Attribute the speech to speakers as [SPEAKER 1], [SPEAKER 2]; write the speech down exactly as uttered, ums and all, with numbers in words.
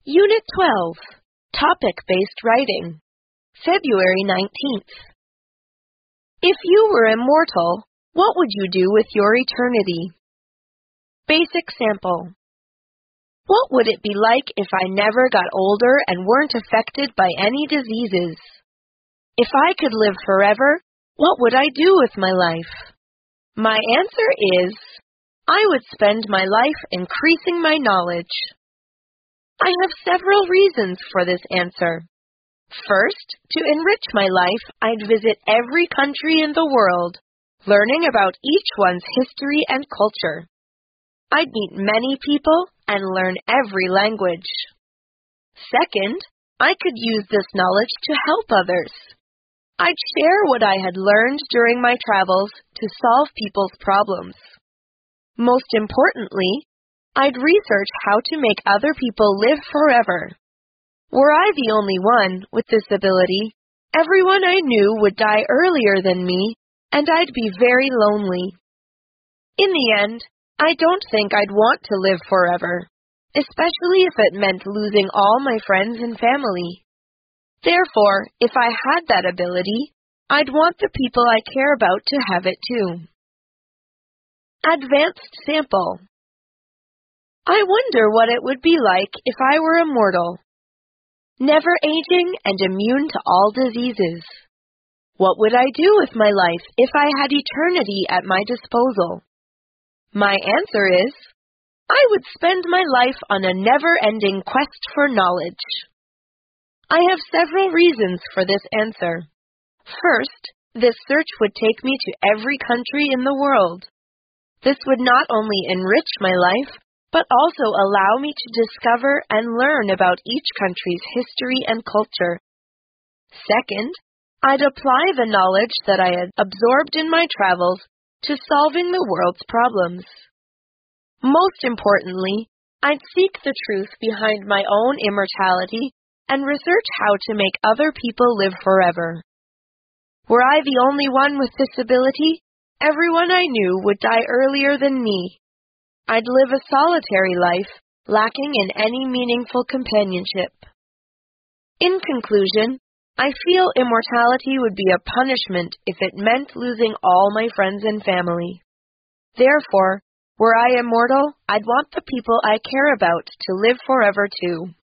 [SPEAKER 1] Unit twelve, Topic-Based Writing, February nineteenth. If you were immortal, what would you do with your eternity? Basic sample. What would it be like if I never got older and weren't affected by any diseases? If I could live forever, what would I do with my life? My answer is, I would spend my life increasing my knowledge. I have several reasons for this answer. First, to enrich my life, I'd visit every country in the world, learning about each one's history and culture. I'd meet many people and learn every language. Second, I could use this knowledge to help others. I'd share what I had learned during my travels to solve people's problems. Most importantly, I'd research how to make other people live forever. Were I the only one with this ability, everyone I knew would die earlier than me, and I'd be very lonely. In the end, I don't think I'd want to live forever, especially if it meant losing all my friends and family. Therefore, if I had that ability, I'd want the people I care about to have it too. Advanced sample. I wonder what it would be like if I were immortal. Never aging and immune to all diseases. What would I do with my life if I had eternity at my disposal? My answer is, I would spend my life on a never-ending quest for knowledge. I have several reasons for this answer. First, this search would take me to every country in the world. This would not only enrich my life, but also allow me to discover and learn about each country's history and culture. Second, I'd apply the knowledge that I had absorbed in my travels to solving the world's problems. Most importantly, I'd seek the truth behind my own immortality and research how to make other people live forever. Were I the only one with this ability, everyone I knew would die earlier than me. I'd live a solitary life, lacking in any meaningful companionship. In conclusion, I feel immortality would be a punishment if it meant losing all my friends and family. Therefore, were I immortal, I'd want the people I care about to live forever too.